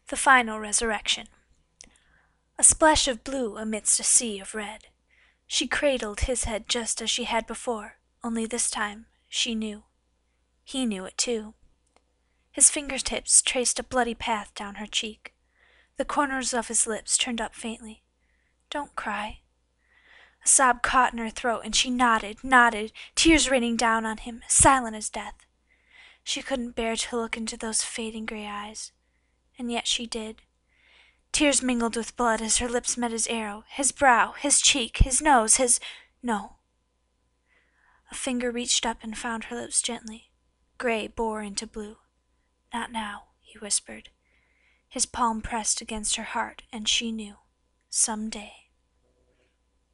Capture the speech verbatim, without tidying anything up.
The Final Resurrection. A splash of blue amidst a sea of red. She cradled his head just as she had before, only this time she knew. He knew it too. His fingertips traced a bloody path down her cheek. The corners of his lips turned up faintly. "Don't cry." A sob caught in her throat and she nodded, nodded, tears raining down on him, silent as death. She couldn't bear to look into those fading gray eyes. And yet she did. Tears mingled with blood as her lips met his arrow, his brow, his cheek, his nose, his... No. A finger reached up and found her lips gently. Gray bore into blue. "Not now," he whispered. His palm pressed against her heart, and she knew. Some day.